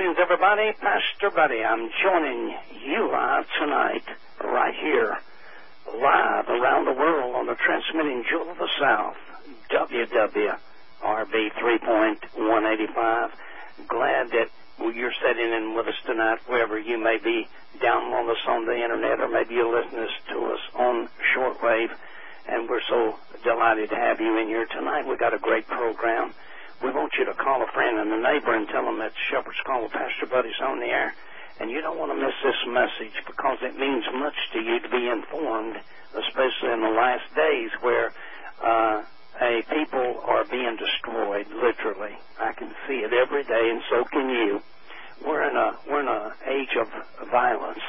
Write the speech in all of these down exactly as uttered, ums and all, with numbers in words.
Greetings, everybody. Pastor Buddy. I'm joining you live tonight, right here, live around the world on the transmitting Jewel of the South, W W R B three point one eighty-five. Glad that you're sitting in with us tonight, wherever you may be, down on us on the internet, or maybe you're listening to us on shortwave. And we're so delighted to have you in here tonight. We've got a great program. We want you to call a friend and a neighbor and tell them that Shepherd's Call with Pastor Buddy's on the air. And you don't want to miss this message, because it means much to you to be informed, especially in the last days where uh, a people are being destroyed, literally. I can see it every day, and so can you. We're in a we're in an age of violence.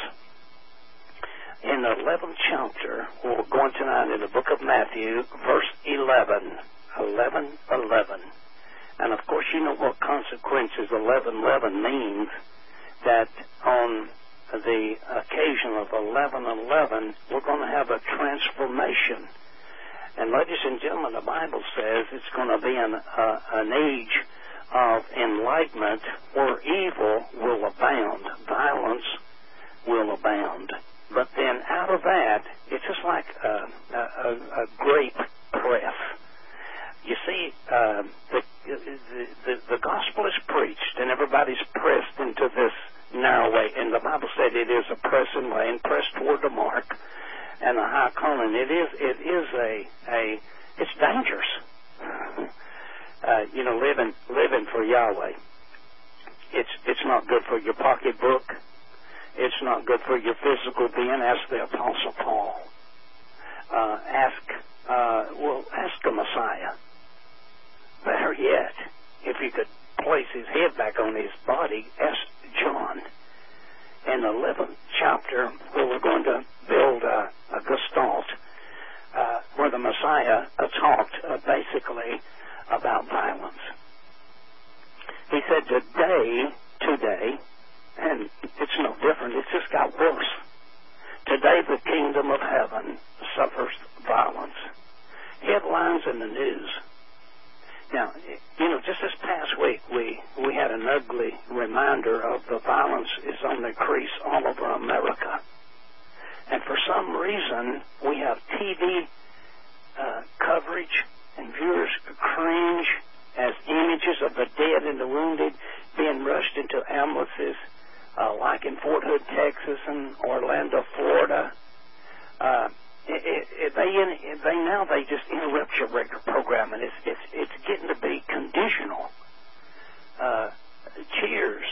In the eleventh chapter, we're going tonight in the book of Matthew, verse eleven, eleven, eleven. And, of course, you know what consequences eleven eleven means, that on the occasion of eleven eleven, we're going to have a transformation. And, ladies and gentlemen, the Bible says it's going to be an, uh, an age of enlightenment where evil will abound, violence will abound. But then out of that, it's just like a, a, a grape press. You see, uh, the, the, the, the gospel is preached, and everybody's pressed into this narrow way. And the Bible said it is a pressing way, and pressed toward the mark and a high calling. It is, it is a, a, it's dangerous. Uh, you know, living, living for Yahweh. It's, it's not good for your pocketbook. It's not good for your physical being. Ask the Apostle Paul. Uh, ask, uh, well, ask the Messiah. Better yet, if you could place his head back on his body, ask John. In the eleventh chapter, where we're going to build a, a gestalt, uh, where the Messiah uh, talked uh, basically about violence. He said, today, today, and it's no different, it's just got worse. Today the kingdom of heaven suffers violence. Headlines in the news. Now, you know, just this past week, we, we had an ugly reminder of the violence is on the increase all over America. And for some reason, we have T V uh, coverage, and viewers cringe as images of the dead and the wounded being rushed into ambulances, uh, like in Fort Hood, Texas, and Orlando, Florida. Uh, It, it, it, they, it, they now they just interrupt your regular program, and it's it's it's getting to be conditional. Uh, cheers,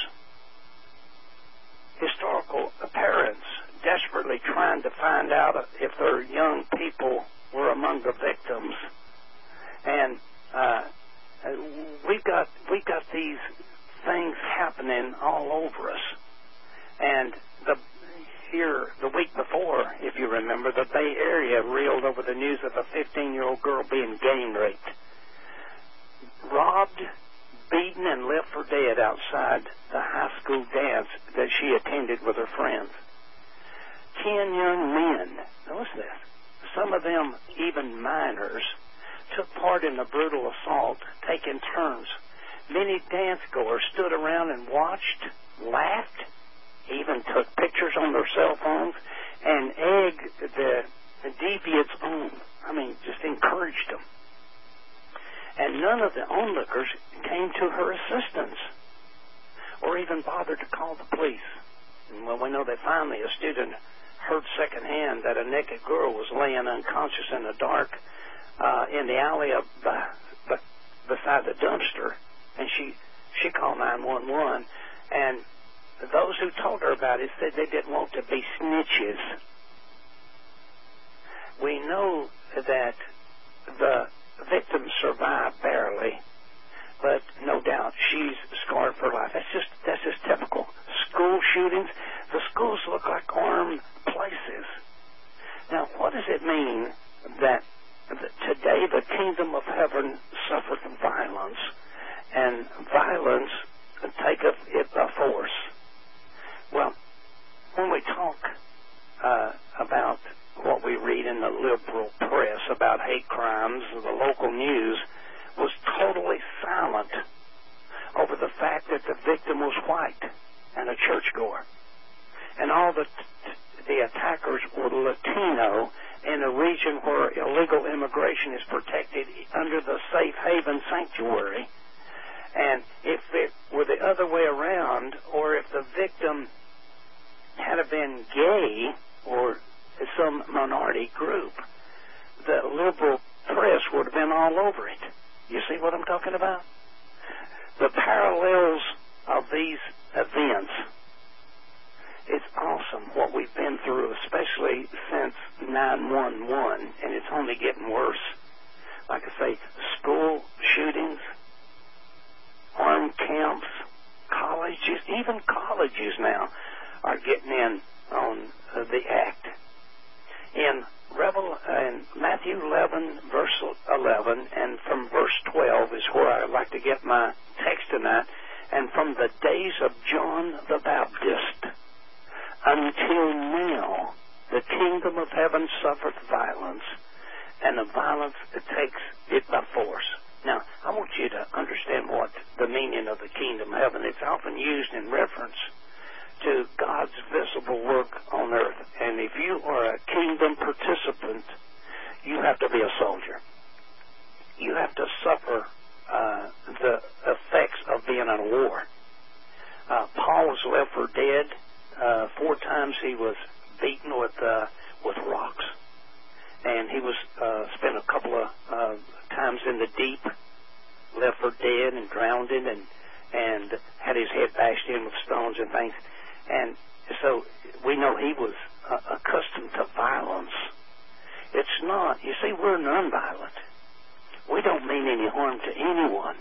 historical parents desperately trying to find out if their young people were among the victims, and uh, we've got we've got these things happening all over us, and the. Here, the week before, if you remember, the Bay Area reeled over the news of a fifteen-year-old girl being gang raped, robbed, beaten, and left for dead outside the high school dance that she attended with her friends. Ten young men, notice this, some of them even minors, took part in the brutal assault, taking turns. Many dance-goers stood around and watched, laughed, even took pictures on their cell phones, and egged the, the deviants on. I mean, just encouraged them. And none of the onlookers came to her assistance, or even bothered to call the police. And well, we know that finally a student heard secondhand that a naked girl was laying unconscious in the dark uh, in the alley up by, by, beside the dumpster, and she she called nine one one, and those who told her about it said they didn't want to be snitches. We know that the victim survived barely, but no doubt she's scarred for life. That's just that's just typical. School shootings. The schools look like armed places. Now, what does it mean that, that today the kingdom of heaven suffered violence, and violence taketh it by force? Well, when we talk uh, about what we read in the liberal press about hate crimes, the local news was totally silent over the fact that the victim was white and a churchgoer. And all the, the attackers were Latino in a region where illegal immigration is protected under the safe haven sanctuary. And if it were the other way around, or if the victim had been gay or some minority group, the liberal press would have been all over it. You see what I'm talking about? The parallels of these events. It's awesome what we've been through, especially since nine one one, and it's only getting worse. Like I say, school shootings, armed camps, colleges, even colleges now are getting in on uh, the act. In Revel, in Matthew eleven, verse eleven, and from verse twelve is where I'd like to get my text tonight. And from the days of John the Baptist until now, the kingdom of heaven suffereth violence, and the violence it takes it by force. Now, I want you to understand what the meaning of the kingdom of heaven. It's often used in reference to God's visible work on earth. And if you are a kingdom participant, you have to be a soldier. You have to suffer uh, the effects of being in a war. Uh, Paul was left for dead. Uh, four times he was beaten with uh, with rocks. And he was uh, spent a couple of uh, times in the deep, left for dead and drowned in, and, and had his head bashed in with stones and things. And so we know he was uh, accustomed to violence. It's not, you see, we're nonviolent. We don't mean any harm to anyone.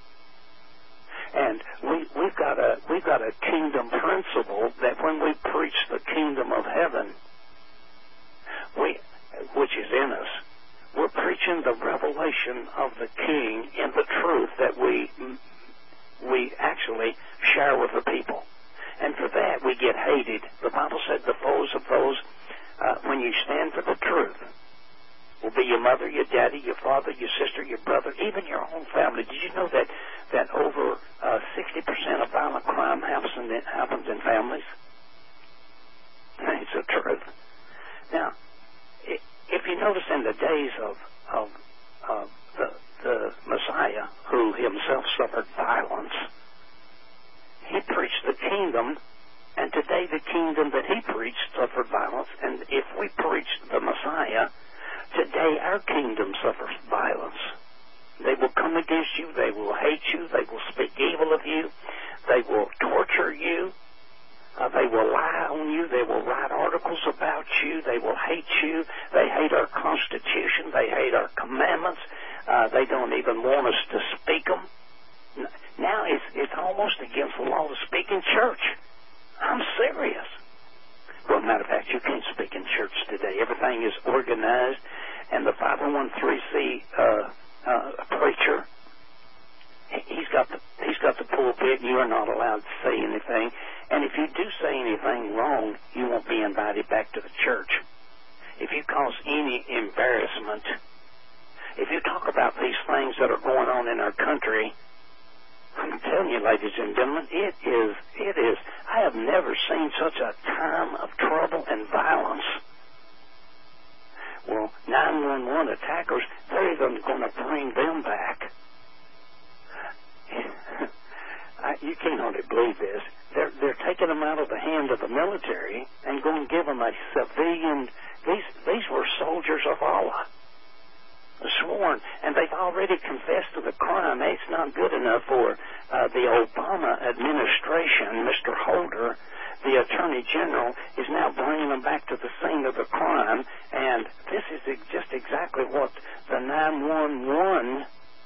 And we, we've got a we've got a kingdom principle that when we preach the kingdom of heaven, we which is in us, we're preaching the revelation of the King in the truth that we we actually share with the people. And for that, we get hated. The Bible said the foes of those, uh, when you stand for the truth, will be your mother, your daddy, your father, your sister, your brother, even your own family. Did you know that, that over uh, sixty percent of violent crime happens in, happens in families? It's the truth. Now, if you notice in the days of, of, of the, the Messiah, who himself suffered violence, he preached the kingdom, and today the kingdom that he preached suffered violence. And if we preach the Messiah, today our kingdom suffers violence. They will come against you. They will hate you. They will speak evil of you. They will torture you. Uh, they will lie on you. They will write articles about you. They will hate you. They hate our Constitution. They hate our commandments. Uh, they don't even want us to speak them. Now it's, it's almost against the law to speak in church. I'm serious. Well, matter of fact, you can't speak in church today. Everything is organized, and the five oh one c three uh, uh, preacher, he's got the he's got the pulpit, and you are not allowed to say anything. And if you do say anything wrong, you won't be invited back to the church. If you cause any embarrassment, if you talk about these things that are going on in our country, I'm telling you, ladies and gentlemen, it is, it is, I have never seen such a time of trouble and violence. Well, nine one one attackers, they're even going to bring them back. I, you can't hardly believe this. They're, they're taking them out of the hand of the military and going to give them a civilian, these, these were soldiers of Allah. Sworn, and they've already confessed to the crime. It's not good enough for uh, the Obama administration. Mister Holder, the Attorney General, is now bringing them back to the scene of the crime, and this is ex- just exactly what the nine one one,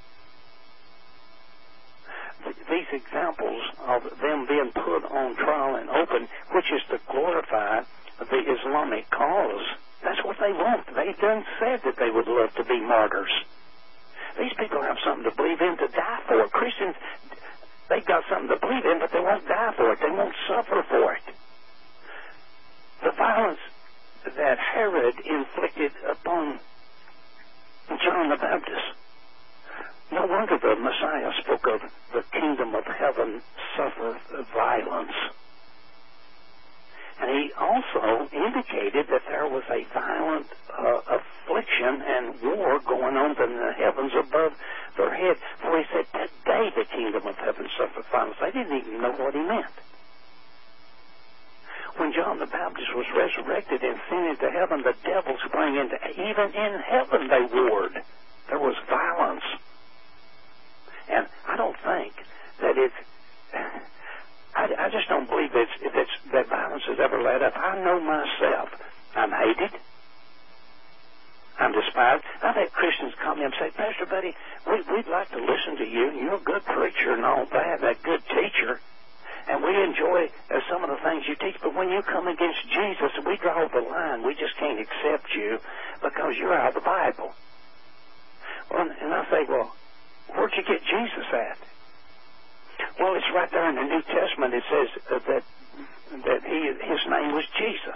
th- these examples of them being put on trial and open, which is to glorify the Islamic cause. That's what they want. They done said that they would love to be martyrs. These people have something to believe in, to die for. Christians, they've got something to believe in, but they won't die for it. They won't suffer for it. The violence that Herod inflicted upon John the Baptist No wonder the Messiah spoke of the kingdom of heaven suffereth violence. And he also indicated that there was a violent uh, affliction and war going on in the heavens above their head. For he said, today the kingdom of heaven suffereth violence. They didn't even know what he meant. When John the Baptist was resurrected and sent into heaven, the devil sprang into, even in heaven they warred. There was violence. And I don't think that it's, I, I just don't believe that, it's, it's, that violence has ever let up. I know myself. I'm hated. I'm despised. I've had Christians come in and say, Pastor Buddy, we, we'd like to listen to you. You're a good preacher and all that, a good teacher. And we enjoy uh, some of the things you teach, but when you come against Jesus, we draw the line. We just can't accept you because you're out of the Bible. Well, and I say, well, where'd you get Jesus at? Well, it's right there in the New Testament. It says uh, that that he his name was Jesus.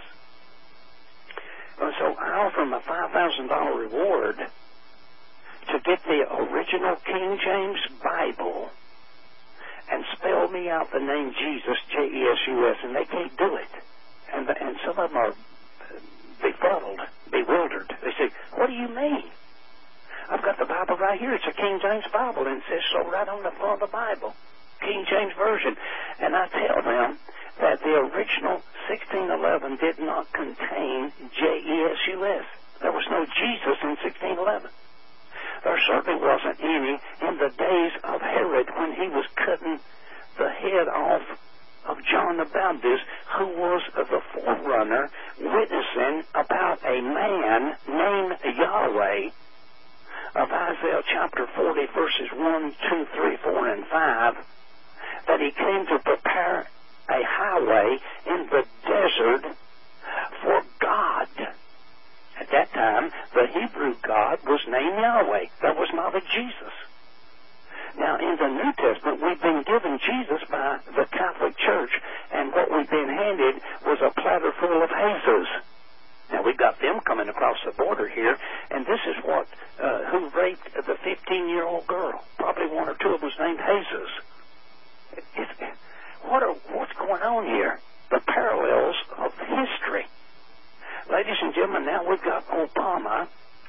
And so I offer him a five thousand dollars reward to get the original King James Bible and spell me out the name Jesus, J E S U S, and they can't do it. And and some of them are befuddled, bewildered. They say, what do you mean? I've got the Bible right here. It's a King James Bible, and it says so right on the front of the Bible, King James Version. And I tell them that the original sixteen eleven did not contain J E S U S. There was no Jesus in sixteen eleven. There certainly wasn't any in the days of Herod when he was cutting the head off of John the Baptist, who was the forerunner witnessing about a man named Yahweh of Isaiah chapter forty, verses one, two, three, four, and five, that he came to prepare a highway in the desert for God. At that time, the Hebrew God was named Yahweh. There was not a Jesus. Now, in the New Testament, we've been given Jesus by the Catholic Church, and what we've been handed was a platter full of Jesus. Now, we've got them coming across the border here, and this is what, uh, who raped the fifteen-year-old girl. Probably one or two of them was named Jesus. It's, what are, what's going on here? The parallels of history. Ladies and gentlemen, now we've got Obama,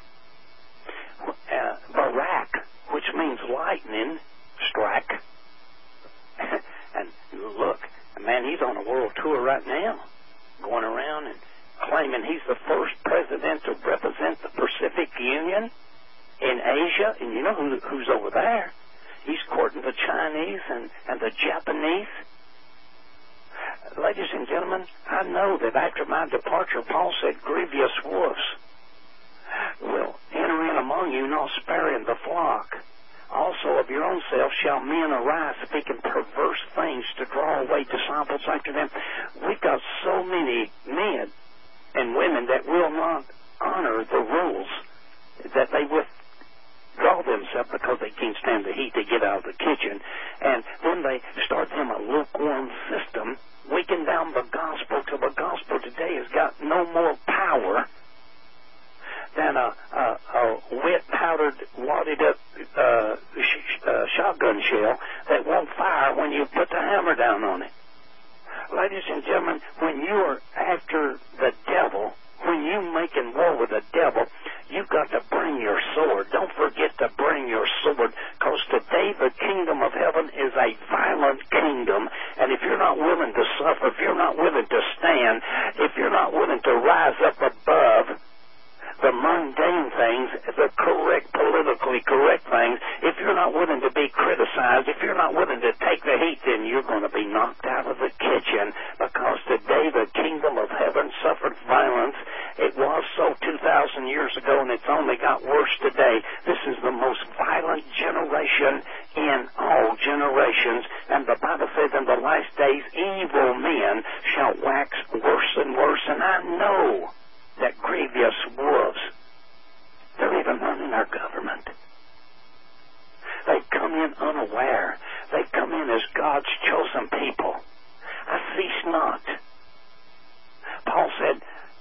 uh, Barack, which means lightning strike. And look, man, he's on a world tour right now, going around and claiming he's the first president to represent the Pacific Union in Asia. And you know who, who's over there? He's courting the Chinese and, and the Japanese. Ladies and gentlemen, I know that after my departure, Paul said, grievous wolves will enter in among you, not sparing the flock. Also of your own self shall men arise, speaking perverse things to draw away disciples after them. We've got so many men and women that will not honor the rules, that they withdraw themselves because they can't stand the heat to get out of the kitchen. And then they start them a lukewarm system, weaken down the gospel till the gospel today has got no more power than a, a, a wet, powdered, wadded up uh, sh- uh, shotgun shell that won't fire when you put the hammer down on it. Ladies and gentlemen, when you are after the devil, when you're making war with the devil, you've got to bring your sword. Don't forget to bring your sword, because today the kingdom of heaven is a violent kingdom. And if you're not willing to suffer, if you're not willing to stand, if you're not willing to rise up above the mundane things, the correct, politically correct things, if you're not willing to be criticized, if you're not willing to take the heat, then you're going to be knocked out of the kitchen, because today the kingdom of heaven suffered violence. It was so two thousand years ago, and it's only got worse today. This is the most violent generation in all generations, and the Bible says in the last days evil men shall wax worse and worse, and I know that grievous wolves, they're even running our government. They've come in unaware. They've come in as God's chosen people. I cease not. Paul said,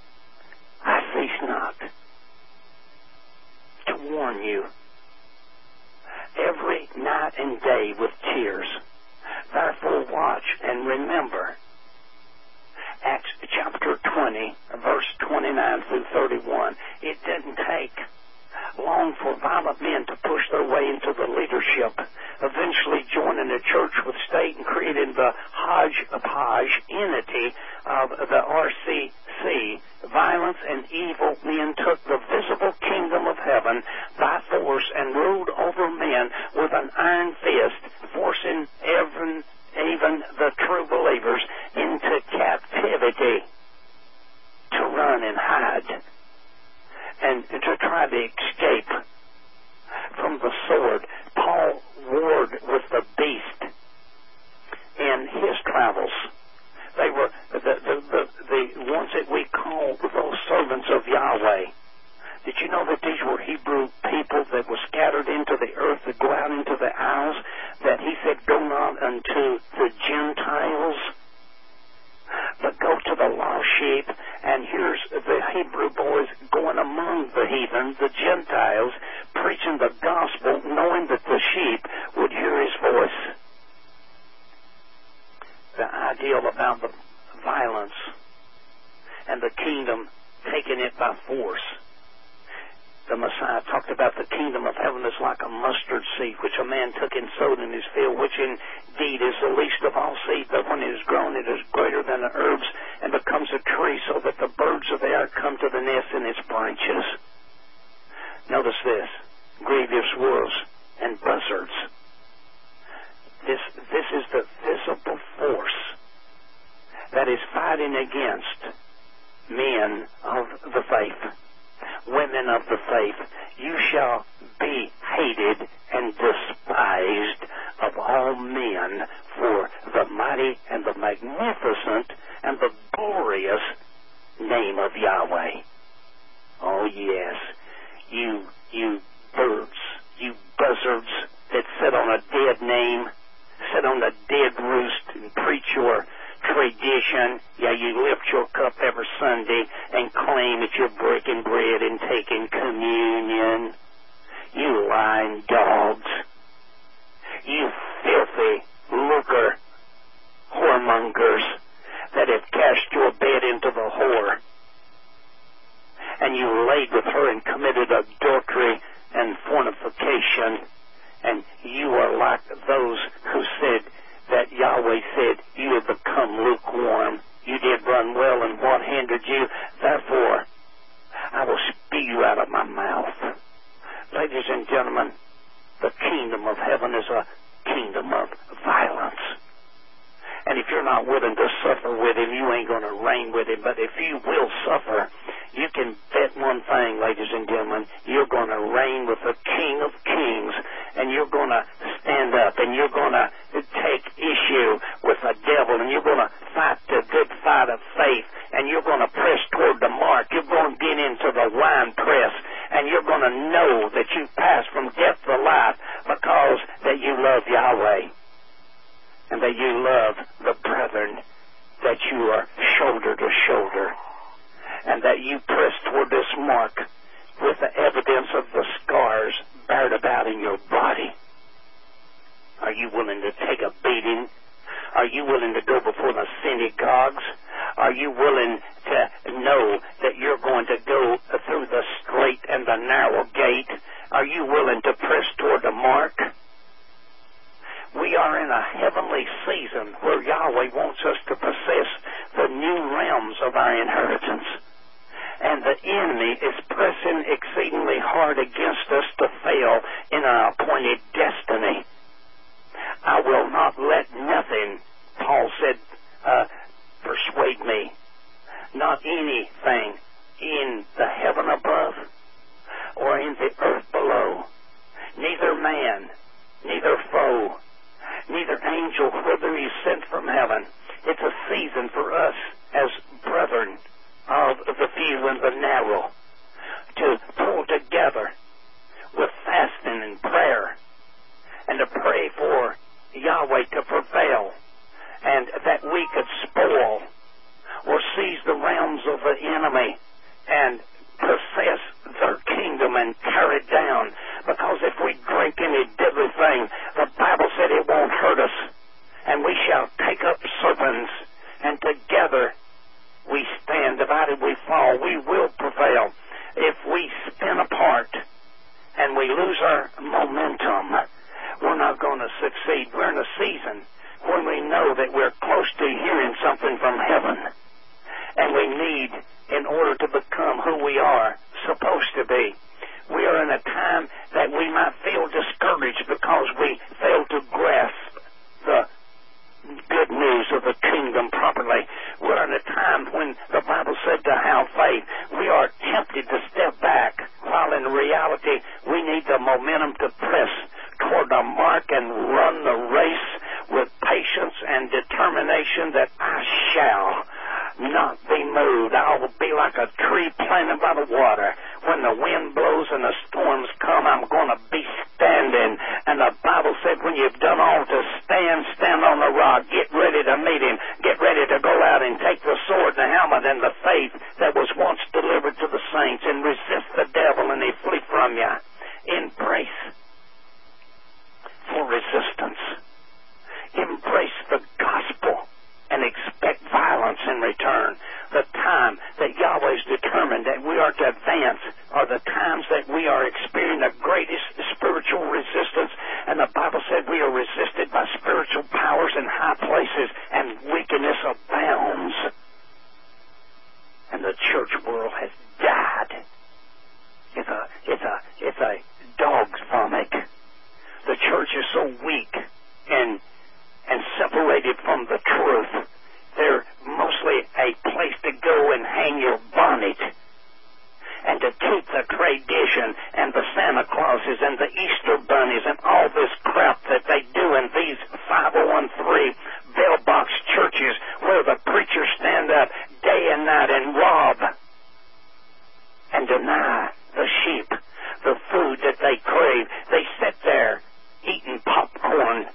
I cease not to warn you night and day with tears. Therefore watch and remember. Acts chapter twenty, verse twenty-nine through thirty-one. It didn't take long for violent men to push their way into the leadership, eventually joining the church with state and creating the hodgepodge entity of the R C C. Violence and evil men took the visible kingdom of heaven by force and ruled over men with an iron fist, forcing even, even the true believers into captivity to run and hide and to try to escape from the sword. Paul warred with the beast in his travels. They were the, the, the, the ones that we call those servants of Yahweh. Did you know that these were Hebrew people that were scattered into the earth to go out into the isles? That he said, go not unto the Gentiles, but go to the lost sheep. And here's the Hebrew boys going among the heathen, the Gentiles, preaching the gospel, knowing that the sheep would hear his voice. The ideal about the violence and the kingdom taking it by force. The Messiah talked about the kingdom of heaven is like a mustard seed, which a man took and sowed in his field, which indeed is the least of all seed, but when it is grown, it is greater than the herbs and becomes a tree, so that the birds of the air come to the nest in its branches. Notice this: grievous wolves and buzzards. This, this is the visible force that is fighting against men of the faith, women of the faith. You shall be hated and despised of all men for the mighty and the magnificent and the glorious name of Yahweh. Oh yes, you, you birds, you buzzards that sit on a dead name, sit on a dead roost and preach your tradition. Yeah, you lift your cup every Sunday and claim that you're breaking bread and taking communion. You lying dogs. You filthy lucre whoremongers that have cast your bed into the whore. And you laid with her and committed adultery and fornication. And you are like those who said that Yahweh said, you have become lukewarm. You did run well, and what hindered you? Therefore, I will spew you out of my mouth. Ladies and gentlemen, the kingdom of heaven is a kingdom of violence. And if you're not willing to suffer with him, you ain't going to reign with him. But if you will suffer, you can bet one thing, ladies and gentlemen, you're going to reign with the King of Kings, and you're going to stand up, and you're going to take issue with the devil, and you're going to fight the good fight of faith, and you're going to press toward the mark. You're going to get into the wine press, and you're going to know that you've passed from death to life because that you love Yahweh, and that you love the brethren, that you are shoulder to shoulder, and that you press toward this mark with the evidence of the scars bared about in your body. Are you willing to take a beating? Are you willing to go before the synagogues? Are you willing to know that you're going to go through the straight and the narrow gate? Are you willing to press toward the mark? We are in a heavenly season where Yahweh wants us to possess the new realms of our inheritance. And the enemy is pressing exceedingly hard against us to fail in our appointed destiny. I will not let nothing, Paul said, uh, persuade me. Not anything in the heaven above or in the earth below. Neither man, neither foe, neither angel, whether he's sent from heaven. It's a season for us as brethren of the few and the narrow to pull together with fasting and prayer and to pray for Yahweh to prevail, and that we could spoil or seize the realms of the enemy and possess their kingdom and tear it down Because if we drink any deadly thing, the Bible said it won't hurt us. And we shall take up serpents, and together we stand. Divided we fall. We will prevail. If we spin apart and we lose our momentum, we're not going to succeed. We're in a season when we know that we're close to hearing something from heaven. And we need, in order to become who we are supposed to be, we are in a time that we might feel discouraged because we fail to grasp the good news of the kingdom properly. We're in a time when the Bible said to have faith. We are tempted to step back, while in reality we need the momentum to press toward the mark and run the race with patience and determination that I shall not be moved. I will be like a tree planted by the water. When the wind blows and the storms come, I'm going to be standing. And the Bible said when you've done all to stand, stand on the rock. Get ready to meet him. Get ready to go out and take the sword, the helmet, and the faith that was once delivered to the saints, and resist the devil and he flee from you. Embrace for resistance. Embrace the gospel and expect violence in return. The time that Yahweh's determined that we are to advance are the times that we are experiencing the greatest spiritual resistance. And the Bible said we are resisted by spiritual powers in high places, and wickedness abounds. And the church world has died. It's a, it's a, it's a dog's vomit. The church is so weak and and separated from the truth. They're mostly a place to go and hang your bonnet and to keep the tradition and the Santa Clauses and the Easter bunnies and all this crap that they do in these five oh one three bell box churches where the preachers stand up day and night and rob and deny the sheep the food that they crave. They sit there eating popcorn.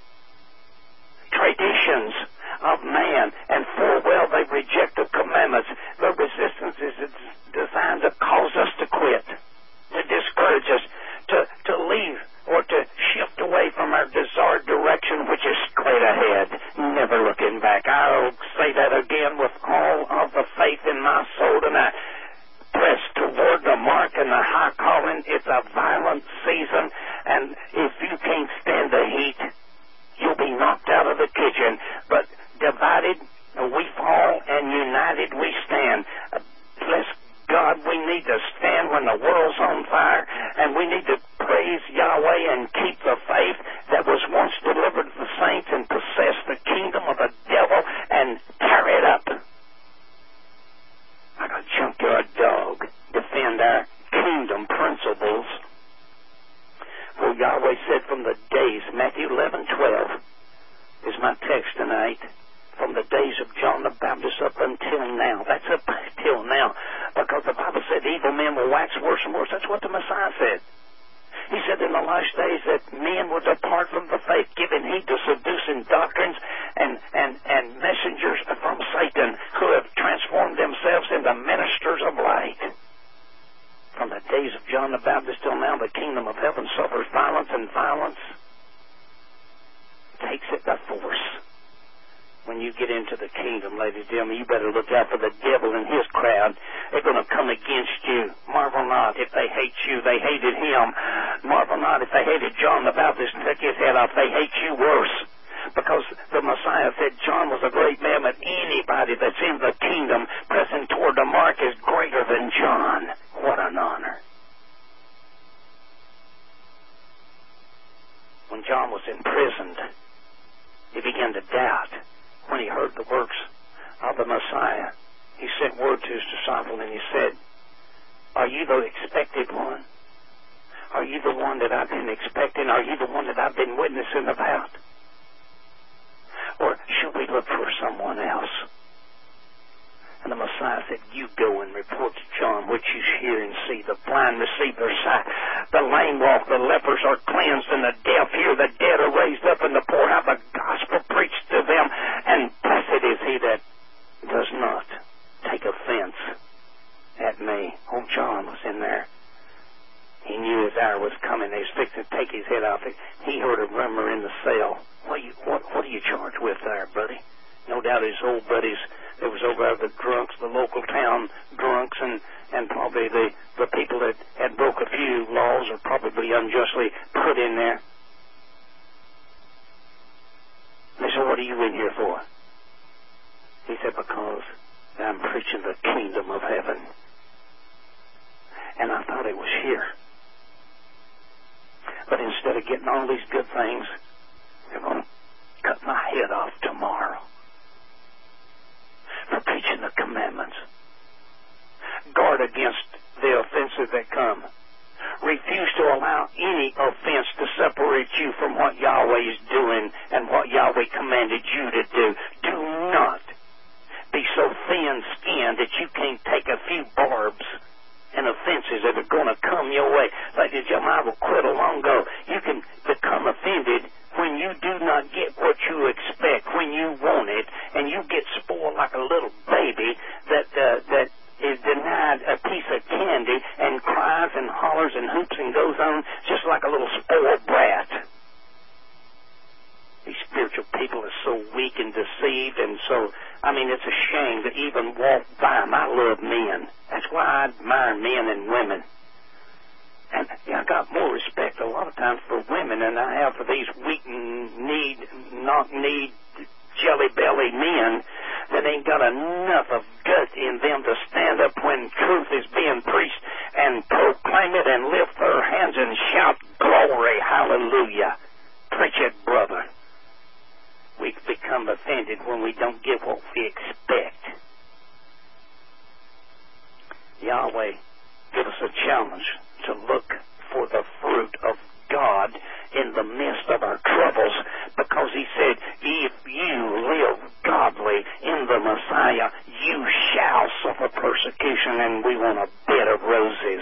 Traditions of man, and full well they reject the commandments. The resistance is designed to cause us to quit, to discourage us, to, to leave or to shift away from our desired direction, which is straight ahead, never looking back. I'll say that again with all of the faith in my soul tonight. Press toward the mark and the high calling. It's a violent season, and if you can't stand the heat, you'll be knocked out of the kitchen. But divided we fall, and united we stand. Bless God, we need to stand when the world's on fire, and we need to praise Yahweh and keep the faith that was once delivered to the saints and possess the kingdom of the devil and carry it up like a junkyard dog. Defend our kingdom principles. For Yahweh said from the days, Matthew eleven twelve is my text tonight, from the days of John the Baptist up until now. That's up until now, because the Bible said evil men will wax worse and worse. That's what the Messiah said. He said in the last days that men will depart from the faith, giving heed to seducing doctrines and, and, and messengers from Satan who have transformed themselves into ministers of light. From the days of John the Baptist till now, the kingdom of heaven suffers violence, and violence takes it by force. When you get into the kingdom, ladies and gentlemen, you better look out for the devil and his crowd. They're going to come against you. Marvel not if they hate you. They hated him. Marvel not if they hated John the Baptist and took his head off. They hate you worse. Because the Messiah said John was a great man, but anybody that's in the kingdom pressing toward the mark is greater than John. What an honor. When John was imprisoned, he began to doubt. When he heard the works of the Messiah, he sent word to his disciple and he said, are you the expected one? Are you the one that I've been expecting? Are you the one that I've been witnessing about? Or should we look for someone else? And the Messiah said, you go and report to John what you hear and see. The blind receive their sight. The lame walk. The lepers are cleansed. And the deaf hear. The dead are raised up. And the poor have the gospel preached to them. And blessed is he that does not take offense at me. Oh, John was in there. He knew his hour was coming. head off. He heard a rumor in the cell. What, you, what, what are you charged with there, buddy? No doubt his old buddies, it was over the drunks, the local town drunks, and, and probably the, the people that had broke a few laws are probably unjustly put in there. They said, what are you in here for? He said, because I'm preaching the kingdom of heaven. And I thought it was here. But instead of getting all these good things, they're going to cut my head off tomorrow for preaching the commandments. Guard against the offenses that come. Refuse to allow any offense to separate you from what Yahweh is doing and what Yahweh commanded you to do. Do not be so thin-skinned that you can't take a few barbs and offenses that are going to come your way. Like the Bible quit a long ago. You can become offended when you do not get what you expect, when you want it, and you get spoiled like a little baby that uh, that is denied a piece of candy and cries and hollers and hoops and goes on just like a little spoiled brat. These spiritual people are so weak and deceived, and so, I mean, it's a shame to even walk by them. I love men. That's why I admire men and women. And yeah, I got more respect a lot of times for women than I have for these weak need, knock-kneed, jelly-belly men that ain't got enough of gut in them to stand up when truth is being preached and proclaim it and lift their hands and shout, glory, hallelujah. Preach it, brother. We become offended when we don't get what we expect. Yahweh, give us a challenge to look for the fruit of God in the midst of our troubles, because he said, if you live godly in the Messiah, you shall suffer persecution, and we want a bed of roses.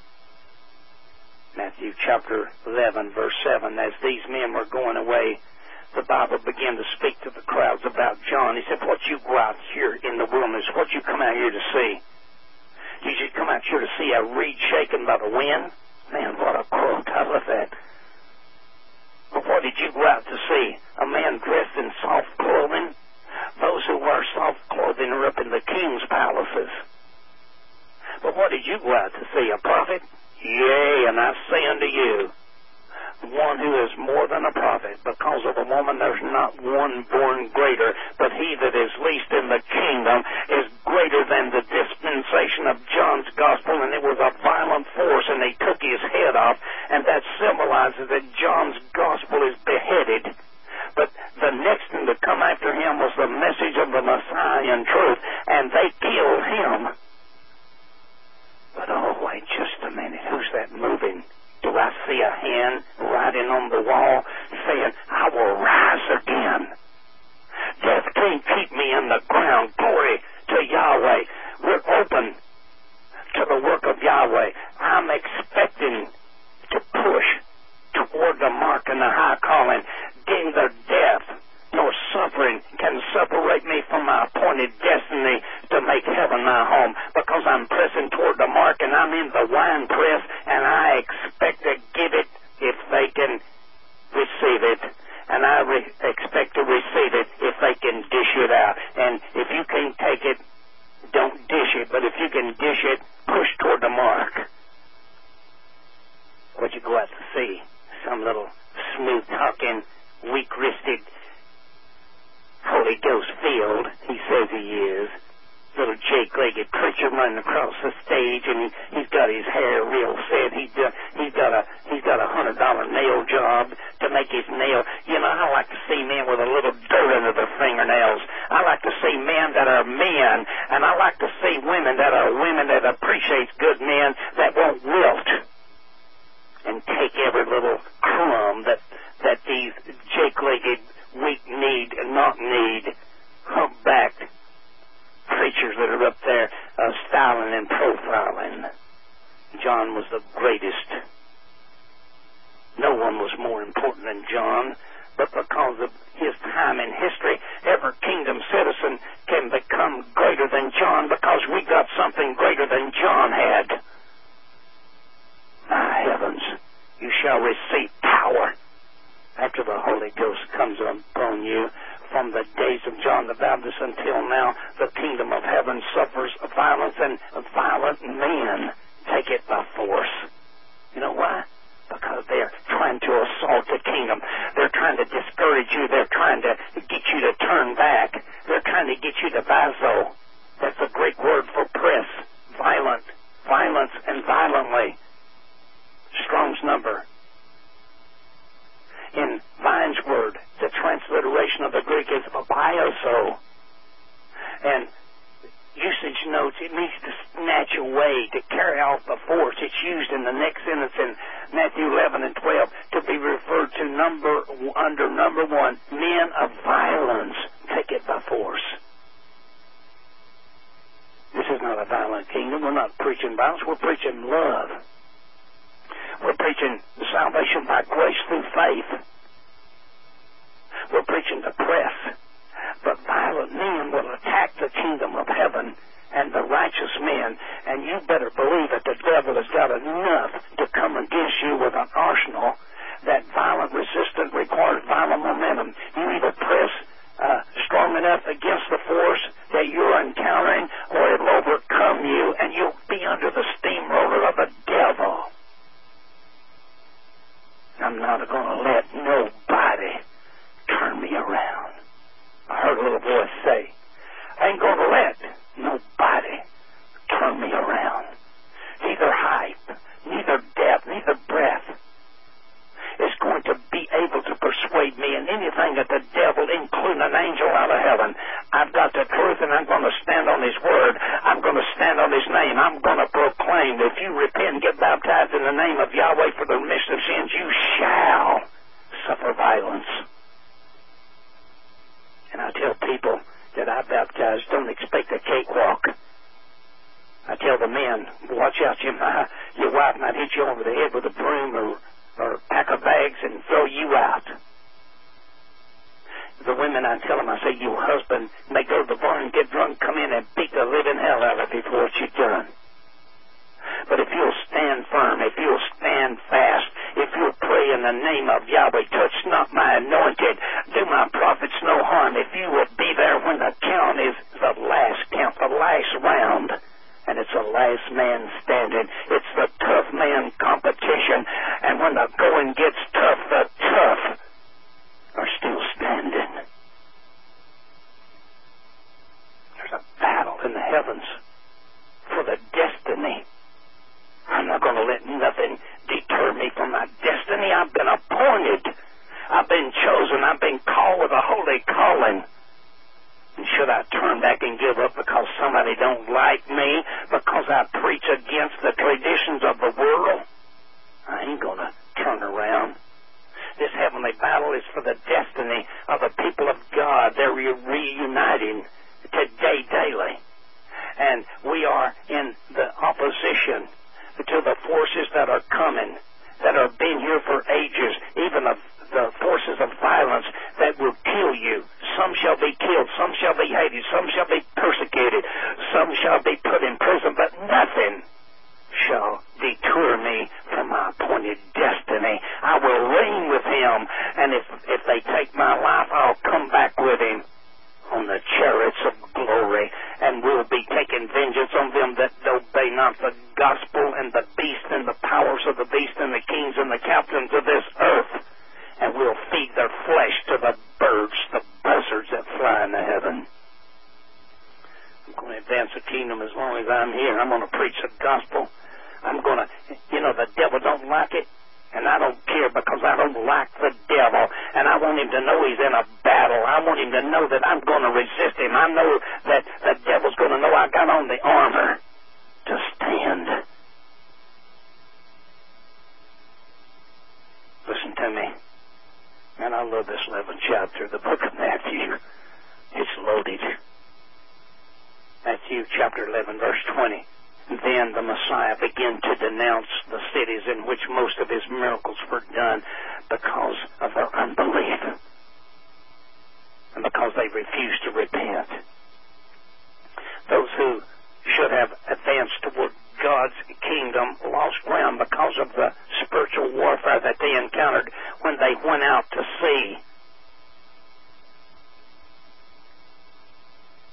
Matthew chapter eleven, verse seven, as these men were going away, the Bible began to speak to the crowds about John. He said, what you go out here in the wilderness, what you come out here to see? Did you come out here to see a reed shaken by the wind? Man, what a quote. I love that. But what did you go out to see? A man dressed in soft clothing? Those who wear soft clothing are up in the king's palaces. But what did you go out to see? A prophet? Yea, and I say unto you, one who is more than a prophet, because of a woman there's not one born greater, but he that is least in the kingdom is greater than the dispensation of John's gospel. And it was a violent force, and they took his head off, and that symbolizes that John's gospel is beheaded. But the next thing to come after him was the message of the Messiah in truth, and they killed him. But oh, wait just a minute, who's that moving? Do I see a hand writing on the wall saying, I will rise again? Death can't keep me in the ground. Glory to Yahweh. We're open to the work of Yahweh. I'm expecting to push toward the mark and the high calling. Neither death nor suffering can separate me from my appointed destiny to make heaven my home, because I'm pressing toward the mark and I'm in the wine press, and I expect to give it if they can receive it, and I re- expect to receive it if they can dish it out. And if you can't take it, don't dish it, but if you can dish it, push toward the mark. What'd you go out to see? Some little smooth-talking, weak-wristed, Holy Ghost filled, he says he is, little Jake-legged preacher running across the stage, and he, he's got his hair real set. He uh, he's got a he's got a hundred dollar nail job to make his nail. You know, I like to see men with a little dirt under their fingernails. I like to see men that are men, and I like to see women that are women that appreciates good men that won't wilt and take every little crumb that that these Jake-legged, weak-kneed, knock-kneed, hump-backed preachers that are up there uh, styling and profiling. John was the greatest. No one was more important than John, but because of his time in history, every kingdom citizen can become greater than John, because we got something greater than John had. My heavens, you shall receive power until now, the kingdom of heaven suffers violence, and violent men take it by force. You know why? Because they're trying to assault the kingdom. They're trying to discourage you. They're trying to get you to turn back. They're trying to get you to vazo. That's a Greek word for press. Violent. Violence and violently. Strong's number. In Vine's word, the transliteration of the Greek is abiaso. And usage notes, it means to snatch away, to carry off the force. It's used in the next sentence in Matthew eleven and twelve to be referred to number under number one, men of violence take it by force. This is not a violent kingdom. We're not preaching violence. We're preaching love. We're preaching salvation by grace through faith. We're preaching the press. But violent men will attack the kingdom of heaven and the righteous men, and you better believe that the devil has got enough to come against you with an arsenal. That violent resistance requires violent momentum. You either press uh, strong enough against the force that you're encountering, or it'll overcome you, and you'll be under the steamroller of the devil. I'm not going to let nobody turn me around. I heard a little voice say, I ain't going to let nobody turn me around. Neither height, neither depth, neither breadth is going to be able to persuade me in anything that the devil, including an angel out of heaven. I've got the truth, and I'm going to stand on his word. I'm going to stand on his name. I'm going to proclaim, if you repent and get baptized in the name of Yahweh for the remission of sins, you shall suffer violence. And I tell people that I baptize, don't expect a cakewalk. I tell the men, watch out, you might, your wife might hit you over the head with a broom or, or a pack of bags and throw you out. The women, I tell them, I say, your husband may go to the bar and get drunk, come in and beat the living hell out of you for what you've done. But if you'll stand firm, if you'll stand fast, if you'll pray in the name of Yahweh, touch not my anointed, do my prophets no harm, if you will be there when the count is the last count, the last round, and it's the last man standing, it's the tough man competition, and when the going gets tough, the tough are still standing. There's a battle in the heavens for the destiny. I'm not going to let nothing deter me from my destiny. I've been appointed. I've been chosen. I've been called with a holy calling. And should I turn back and give up because somebody don't like me, because I preach against the traditions of the world? I ain't going to turn around. This heavenly battle is for the destiny of the people of God. They're re- reuniting today daily. And we are in the opposition to the forces that are coming, that have been here for ages, even the, the forces of violence that will kill you. Some shall be killed, some shall be hated, some shall be persecuted, some shall be put in prison, but nothing shall deter me from my appointed destiny. I will reign with him, and if, if they take my life, I'll come back with him on the chariots of glory, and we'll be taking vengeance on them that obey not the gospel and the beast and the powers of the beast and the kings and the captains of this earth, and we'll feed their flesh to the birds, the buzzards that fly into heaven. I'm going to advance the kingdom as long as I'm here. I'm going to preach the gospel. I'm going to, you know, the devil don't like it. And I don't care because I don't like the devil. And I want him to know he's in a battle. I want him to know that I'm going to resist him. I know that the devil's going to know I got on the armor to stand. Listen to me. Man, I love this eleventh chapter, the book of Matthew. It's loaded. Matthew chapter eleven, verse twenty. Then the Messiah began to denounce the cities in which most of his miracles were done because of their unbelief and because they refused to repent. Those who should have advanced toward God's kingdom lost ground because of the spiritual warfare that they encountered when they went out to sea.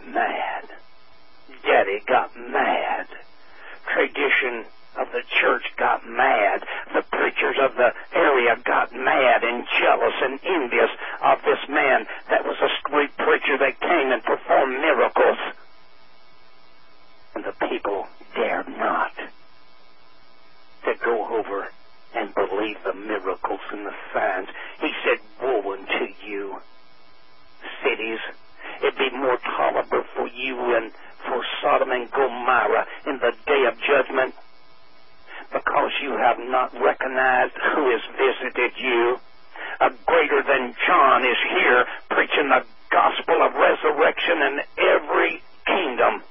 got mad. Daddy got mad. Tradition of the church got mad. The preachers of the area got mad and jealous and envious of this man that was a street preacher that came and performed miracles. And the people dared not to go over and believe the miracles and the signs. He said, woe unto you, cities. It'd be more tolerable for you and for Sodom and Gomorrah in the day of judgment, because you have not recognized who has visited you. A greater than John is here preaching the gospel of resurrection, and every kingdom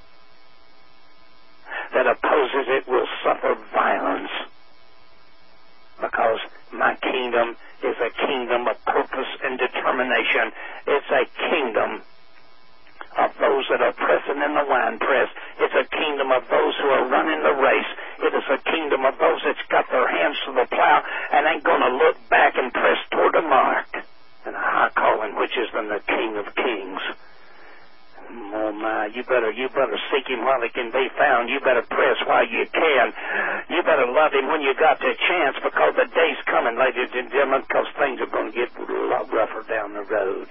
that opposes it will suffer violence, because my kingdom is a kingdom of purpose and determination. It's a kingdom of those that are pressing in the winepress. It's a kingdom of those who are running the race. It is a kingdom of those that's got their hands to the plow and ain't going to look back and press toward the mark. And a high calling which is in the King of Kings. Oh my, you better you better seek him while he can be found. You better press while you can. You better love him when you got the chance, because the day's coming, ladies and gentlemen, because things are going to get a lot rougher down the road.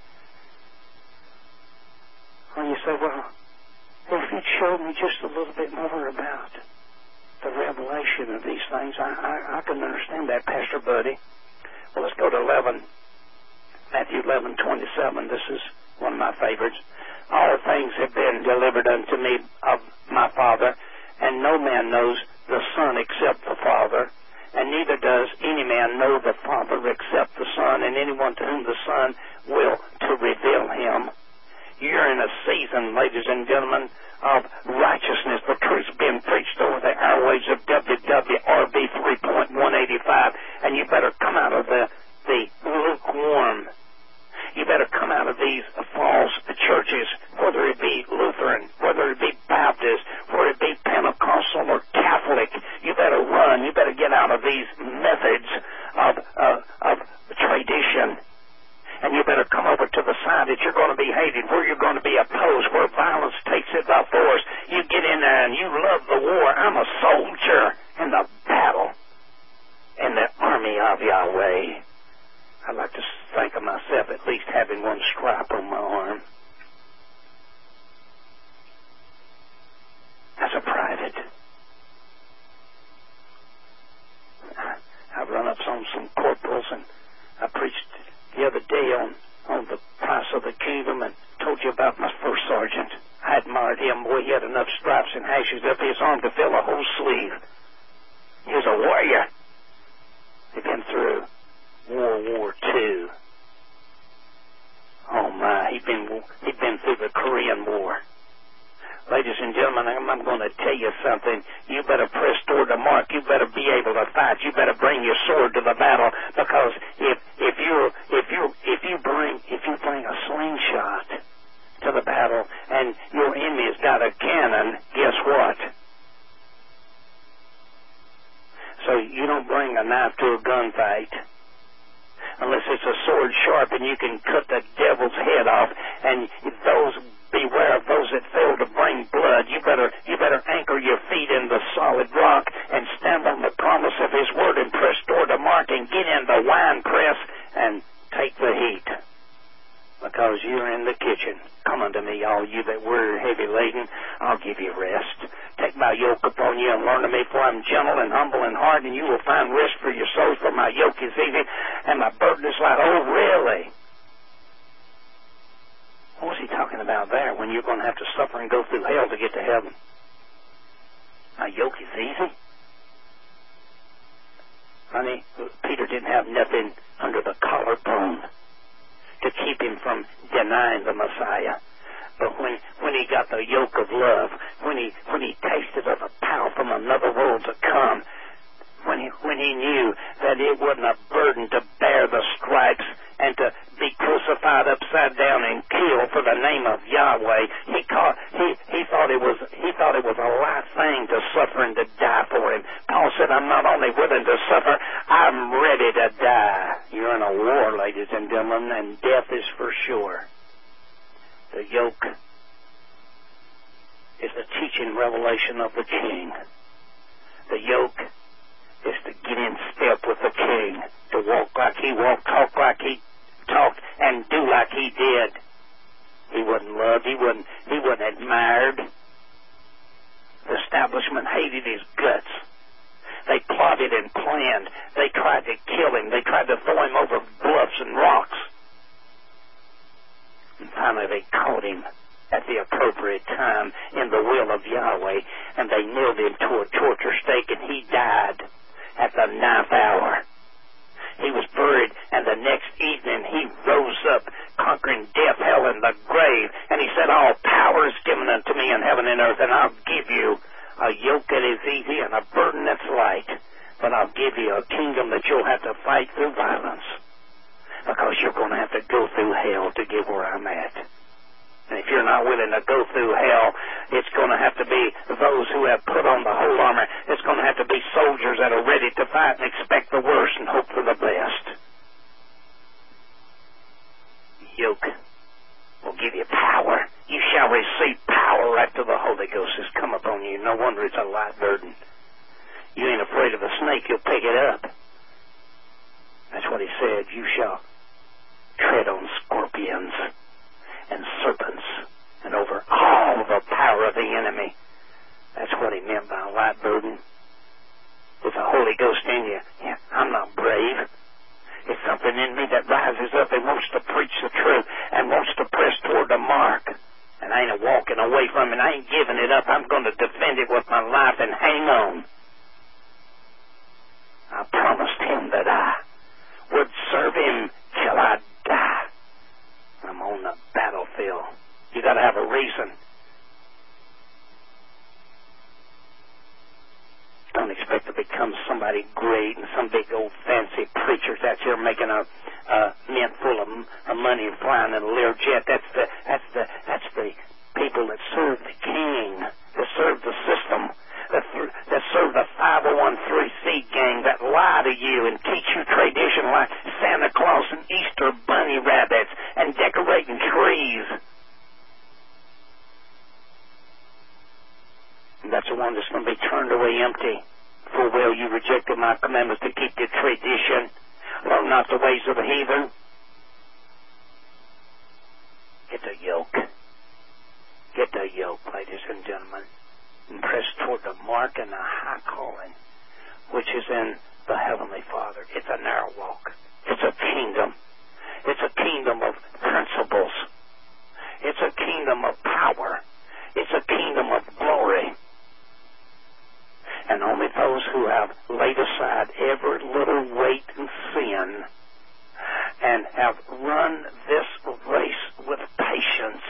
And you say, well, if you'd showed me just a little bit more about the revelation of these things, I, I, I can understand that, Pastor Buddy. Well, let's go to eleven, Matthew eleven twenty-seven. This is one of my favorites. All things have been delivered unto me of my Father, and no man knows the Son except the Father, and neither does any man know the Father except the Son, and anyone to whom the Son will to reveal him. You're in a season, ladies and gentlemen, of righteousness. The truth's being preached over the airwaves of W W R B three point one eighty-five, and you better come out of the, the lukewarm. You better come out of these false churches, whether it be Lutheran, whether it be Baptist, whether it be Pentecostal or Catholic. You better run. You better get out of these methods of, uh, of tradition. And you better come over to the side that you're going to be hated, where you're going to be opposed, where violence takes it by force. You get in there and you love the war. I'm a soldier in the battle, in the army of Yahweh. I like to think of myself at least having one stripe on my arm. As a private. I've run up on some corporals, and I preached the other day on, on the price of the kingdom, and told you about my first sergeant. I admired him. Boy, he had enough stripes and hashes up his arm to fill a whole sleeve. He was a warrior. He'd been through World War Two. Oh my, he'd been he'd been through the Korean War. Ladies and gentlemen, I'm, I'm going to tell you something. You better press toward the mark. You better be able to fight. You better bring your sword to the battle, because if if you if you if you bring if you bring a slingshot to the battle and your enemy's got a cannon, guess what? So you don't bring a knife to a gunfight unless it's a sword sharp and you can cut the devil's head off. And those beware of those that fail to bring blood. You better you better anchor your feet in the solid rock and stand on the promise of his word and press toward the mark and get in the wine press and take the heat, because you're in the kitchen. Come unto me, all you that were heavy laden, I'll give you rest. Take my yoke upon you and learn of me, for I'm gentle and humble in heart, and you will find rest for your souls, for my yoke is easy and my burden is light. Oh, really? What was he talking about there, when you're going to have to suffer and go through hell to get to heaven? My yoke is easy? Honey, Peter didn't have nothing under the collarbone to keep him from denying the Messiah. But when, when he got the yoke of love, when he when he tasted of the power from another world to come, when he when he knew that it wasn't a burden to bear the stripes and to be crucified upside down and killed for the name of Yahweh, he caught, he he thought it was he thought it was a light thing to suffer and to die for him. Paul said, "I'm not only willing to suffer, I'm ready to die." You're in a war, ladies and gentlemen, and death is for sure. The yoke in Revelation of the King. The yoke is to get in step with the King, to walk like he walked, talk like he talked, and do like he did. He wasn't loved. He wasn't, he wasn't admired. The establishment hated his guts. They plotted and planned. They tried to kill him. They tried to throw him over bluffs and rocks. And finally they caught him at the appropriate time in the will of Yahweh, and they nailed him to a torture stake, and he died at the ninth hour. He was buried, and the next evening he rose up, conquering death, hell, and the grave, and he said, all power is given unto me in heaven and earth, and I'll give you a yoke that is easy and a burden that's light, but I'll give you a kingdom that you'll have to fight through violence, because you're going to have to go through hell to get where I'm at. And if you're not willing to go through hell, it's going to have to be those who have put on the whole armor. It's going to have to be soldiers that are ready to fight and expect the worst and hope for the best. Yoke will give you power. You shall receive power after the Holy Ghost has come upon you. No wonder it's a light burden. You ain't afraid of a snake, you'll pick it up. That's what he said. You shall tread on scorpions and serpents, and over all the power of the enemy. That's what he meant by a light burden. It's the Holy Ghost in you. Yeah, I'm not brave. It's something in me that rises up and wants to preach the truth and wants to press toward the mark. And I ain't walking away from it. I ain't giving it up. I'm going to defend it with my life and hang on. I promised him that I would serve him till I die. I'm on the battlefield. You got to have a reason. Don't expect to become somebody great and some big old fancy preachers out here making a, a mint full of, of money and flying in a Learjet. That's the that's the that's the people that serve the king, that serve the system, that that serve the five oh one three C gang, that lie to you and teach you tradition like Santa Claus and Easter bunny rabbits and decorating trees. And that's the one that's going to be turned away empty. For well you rejected my commandments to keep your tradition. Learn not the ways of the heathen. Get the yoke. Get the yoke, ladies and gentlemen. And press toward the mark and the high calling, which is in the Heavenly Father. It's a narrow walk. It's a kingdom. It's a kingdom of principles. It's a kingdom of power. It's a kingdom of glory. And only those who have laid aside every little weight and sin and have run this race with patience,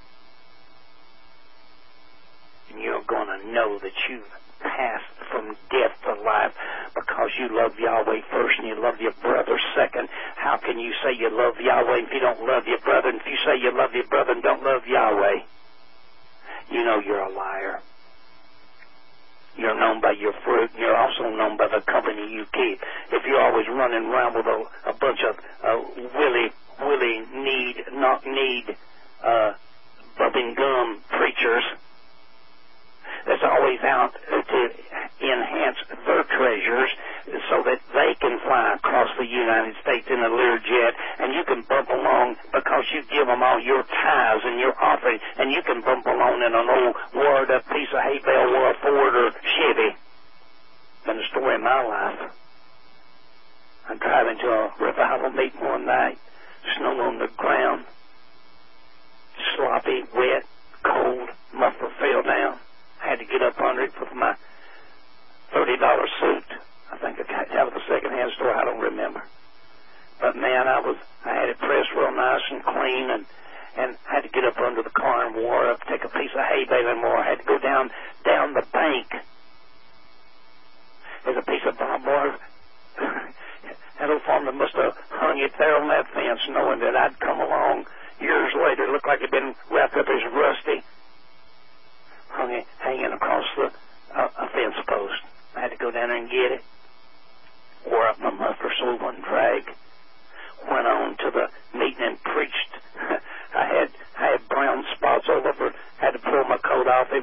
and you're going to know that you've passed from death to life because you love Yahweh first and you love your brother second. How can you say you love Yahweh if you don't love your brother? And if you say you love your brother and don't love Yahweh, you know you're a liar. You're known by your fruit, and you're also known by the company you keep. If you're always running around with a, a bunch of uh, willy, willy, need, not need, uh, bubbling gum preachers that's always out to enhance their treasures so that they can fly across the United States in a Learjet, and you can bump along because you give them all your tithes and your offering, and you can bump along in an old wore-up piece of hay bale or a Ford or Chevy. Been the story of my life. I'm driving to a revival meeting one night, snow on the ground, sloppy, wet, cold, muffler fell down. I had to get up under it with my thirty dollar suit. I think I got it out of a second-hand store. I don't remember. But, man, I was I had it pressed real nice and clean, and, and I had to get up under the car and wore up, take a piece of hay bale and more. I had to go down down the bank. There's a piece of barbed wire. That old farmer must have hung it there on that fence knowing that I'd come along years later. It looked like it had been wrapped up as rusty. Hung it, hanging across the uh, a fence post. I had to go down there and get it. Wore up my muffler so it wouldn't drag. Went on to the meeting and preached. I had I had brown spots all over. Had to pull my coat off. It was soaked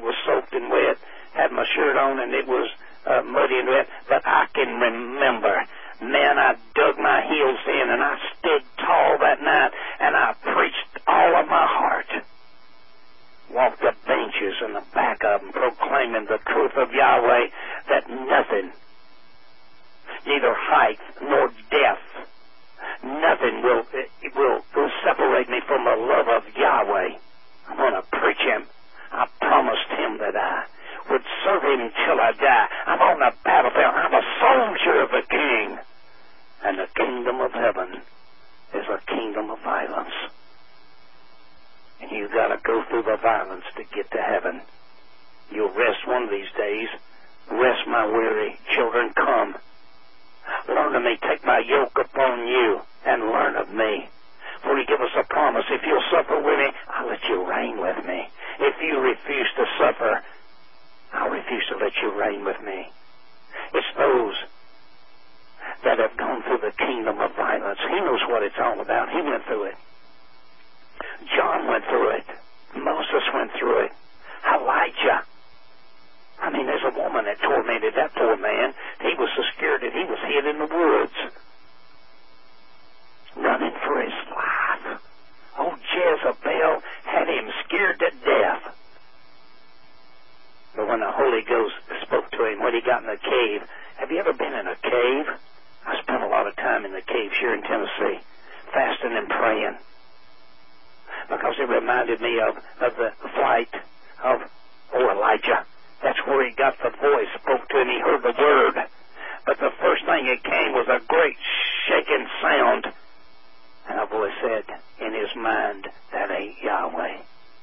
soaked and wet, had my shirt on, and it was uh, muddy and wet. But I can remember, man, I dug my heels in, and I stood tall that night, and I preached all of my heart. Walked the benches in the back of them, proclaiming the truth of Yahweh, that nothing, neither height nor depth, nothing will, will, will separate me from the love of Yahweh. I'm going to preach him. I promised him that I would serve him till I die. I'm on the battlefield. I'm a soldier of the King. And the kingdom of heaven is a kingdom of violence. And you've got to go through the violence to get to heaven. You'll rest one of these days. Rest, my weary children, come. Learn of me. Take my yoke upon you and learn of me. For he give us a promise. If you'll suffer with me, I'll let you reign with me. If you refuse to suffer, I'll refuse to let you reign with me. It's those that have gone through the kingdom of violence. He knows what it's all about. He went through it. John went through it. Moses went through it. Elijah. I mean, there's a woman that tormented that poor man. He was so scared that he was hid in the woods, running for his life. Old Jezebel had him scared to death. But when the Holy Ghost spoke to him when he got in the cave, have you ever been in a cave? I spent a lot of time in the caves here in Tennessee, fasting and praying, because it reminded me of, of the flight of oh, Elijah. That's where he got the voice, spoke to him, he heard the word. But the first thing that came was a great shaking sound. And a voice said in his mind, that ain't Yahweh.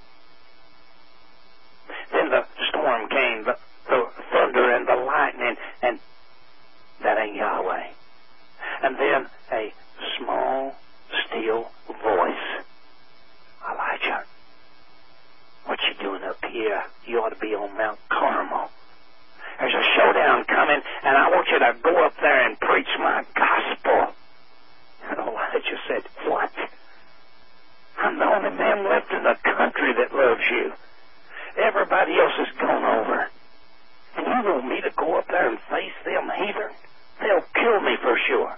Then the storm came, the, the thunder and the lightning, and that ain't Yahweh. And then a small, still voice. Elijah, what you doing up here? You ought to be on Mount Carmel. There's a showdown coming, and I want you to go up there and preach my gospel. And Elijah said, what? I'm the only man left in the country that loves you. Everybody else has gone over. And you want me to go up there and face them heathen? They'll kill me for sure.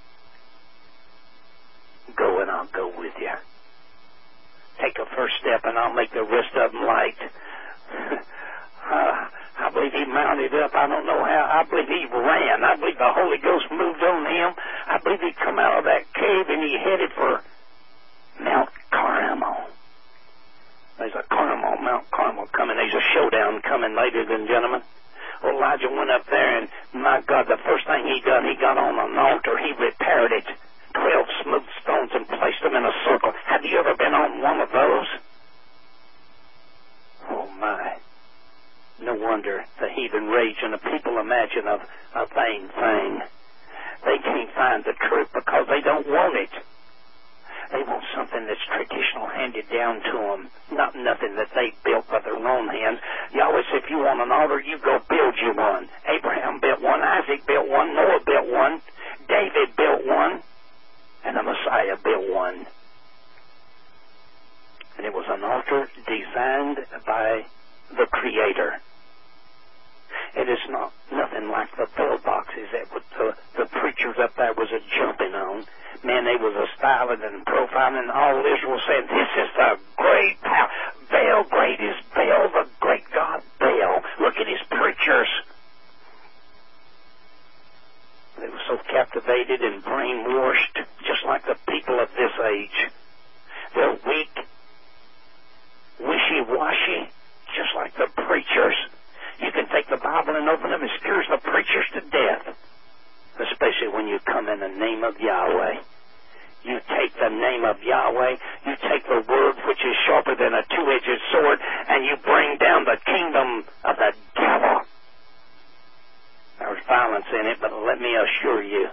Go and I'll go with you. Take a first step and I'll make the rest of them light. uh, I believe he mounted up. I don't know how. I believe he ran. I believe the Holy Ghost moved on him. I believe he come out of that cave and he headed for Mount Carmel. There's a Carmel, Mount Carmel coming. There's a showdown coming, ladies and gentlemen. Elijah went up there and, my God, the first thing he done, he got on an altar. He repaired it. Twelve smooth stones and placed them in a circle. Have you ever been on one of those? Oh, my. No wonder the heathen rage and the people imagine of a vain thing. They can't find the truth because they don't want it. They want something that's traditional handed down to them, not nothing that they built by their own hands. Yahweh said, if you want an altar, you go build you one. Abraham built one, Isaac built one, Noah built one, David built one, and the Messiah built one. And it was an altar designed by the Creator. It is not nothing like the bell boxes that the, the preachers up there was a jumping on. Man, they was a styling and profiling, and all Israel said, this is the great power. Baal, great is Baal, the great God Baal. Look at his preachers. They were so captivated and brainwashed, just like the people of this age. They're weak, wishy-washy, just like the preachers. You can take the Bible and open them, it scares the preachers to death. Especially when you come in the name of Yahweh. You take the name of Yahweh, you take the word which is sharper than a two-edged sword, and you bring down the kingdom of the devil. There's violence in it, but let me assure you,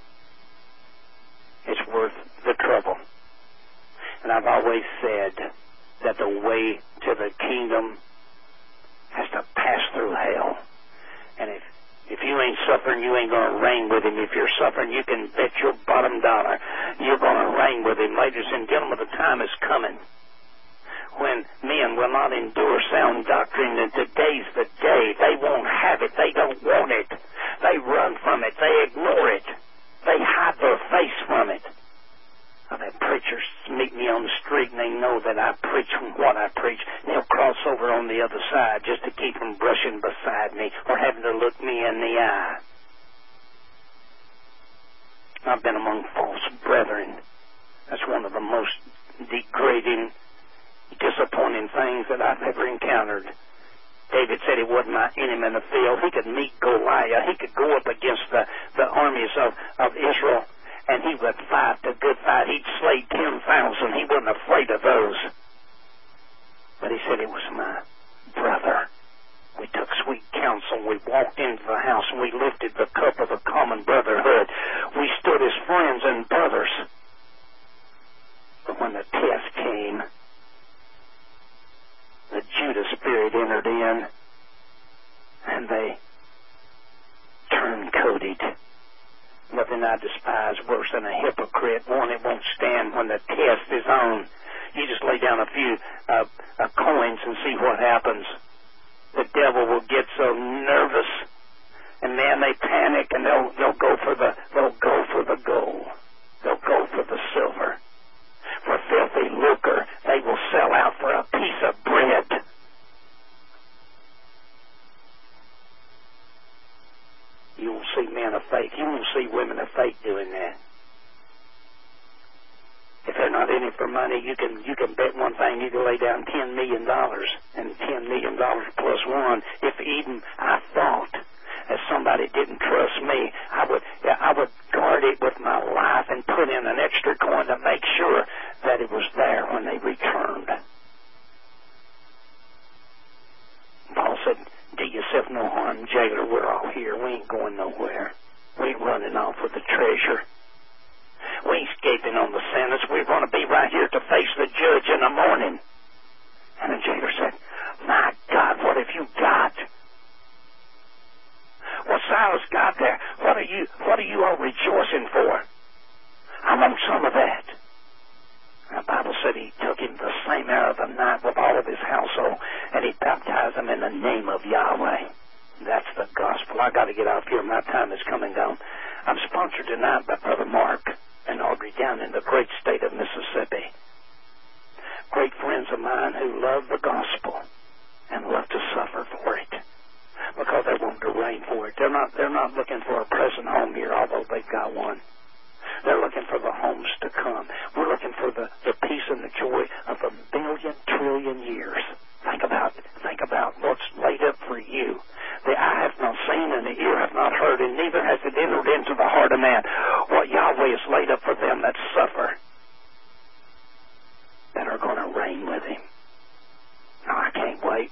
it's worth the trouble. And I've always said that the way to the kingdom has to pass through hell. And if if you ain't suffering, you ain't going to reign with him. If you're suffering, you can bet your bottom dollar you're going to reign with him. Ladies and gentlemen, the time is coming when men will not endure sound doctrine, and today's the day. They won't have it. They don't want it. They run from it. They ignore it. They hide their face from it. I've had preachers meet me on the street, and they know that I preach what I preach, and they'll cross over on the other side just to keep from brushing beside me or having to look me in the eye. I've been among false brethren. That's one of the most degrading, disappointing things that I've ever encountered. David said he wasn't my enemy in the field. He could meet Goliath. He could go up against the, the armies of, of Israel, and he would fight the good fight. He'd slay ten thousand. He wasn't afraid of those. But he said he was my brother. We took sweet counsel. We walked into the house, and we lifted the cup of the common brotherhood. We stood as friends and brothers. But when the test came, the Judas spirit entered in, and they turncoated. Nothing I despise worse than a hypocrite, one that won't stand when the test is on. You just lay down a few uh, uh, coins and see what happens. The devil will get so nervous, and man, they panic, and they'll they'll go for the they'll go for the gold. They'll go for the silver. For filthy lucre, they will sell out for a piece of bread. You won't see men of faith. You won't see women of faith doing that. If they're not in it for money, you can you can bet one thing. You can lay down ten million dollars, and ten million dollars plus one. If even I thought that somebody didn't trust me, I would I would guard it with my life and put in an extra coin to make sure that it was there when they returned. Paul said, do yourself no harm, jailer. We're all here. We ain't going nowhere. We ain't running off with the treasure. We ain't escaping on the sentence. We're going to be right here to face the judge in the morning. And the jailer said, my God, what have you got? What Silas got there? What are you, what are you all rejoicing for? I want some of that. The Bible said he took him the same hour of the night with all of his household, and he baptized them in the name of Yahweh. That's the gospel. I got to get off here. My time is coming down. I'm sponsored tonight by Brother Mark and Audrey down in the great state of Mississippi. Great friends of mine who love the gospel and love to suffer for it because they want to reign for it. They're not. They're not looking for a present home here, although they've got one. They're looking for the homes to come. We're looking for the, the peace and the joy of a billion trillion years. Think about think about what's laid up for you. The eye hath not seen and the ear hath not heard, and neither has it entered into the heart of man what Yahweh has laid up for them that suffer, that are going to reign with him. Now, I can't wait.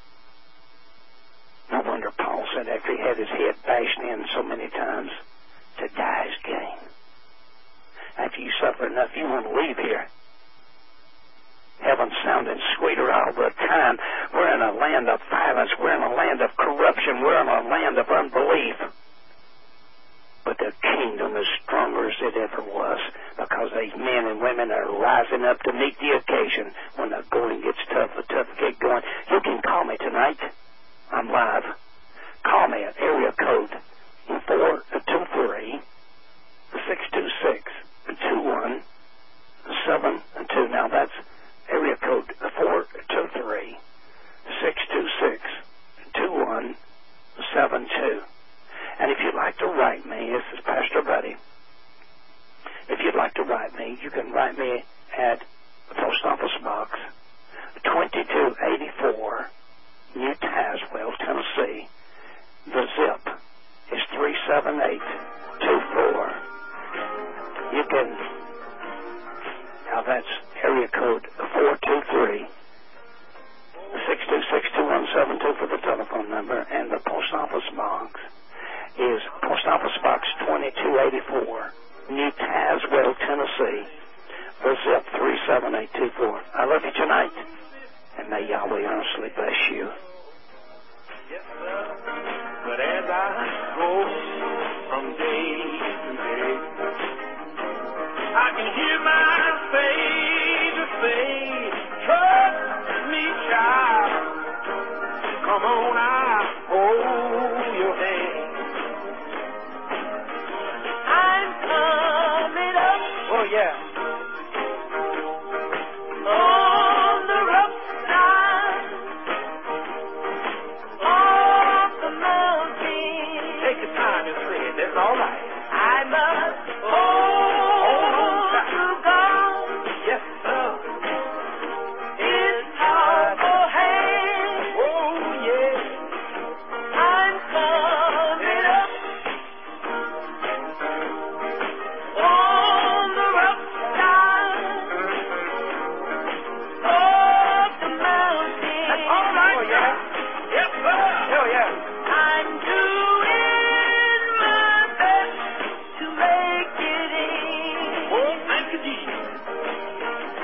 No wonder Paul said after he had his head bashed in so many times, to die is gain. After you suffer enough, you want to leave here. Heaven's sounding sweeter all the time. We're in a land of violence. We're in a land of corruption. We're in a land of unbelief. But the kingdom is stronger as it ever was because these men and women are rising up to meet the occasion. When the going gets tough, the tough get going. You can call me tonight. I'm live. Call me at area code four two three, six two six, two one seven two. Now that's area code four two three, six two six, two one seven two. And if you'd like to write me, this is Pastor Buddy. If you'd like to write me, you can write me at the Post Office Box twenty-two eighty-four, New Tazewell, Tennessee. The zip is three seven eight two four. You can, now that's area code four two three, six two six, two one seven two for the telephone number, and the Post Office Box is Post Office Box twenty-two eighty-four, New Tazewell, Tennessee. The zip three seven eight two four. I love you tonight, and may Yahweh honestly bless you. Yes, sir. But as I go from day to day, I can hear my Savior say, trust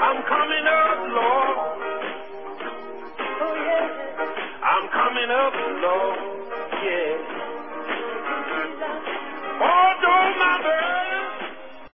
I'm coming up, Lord.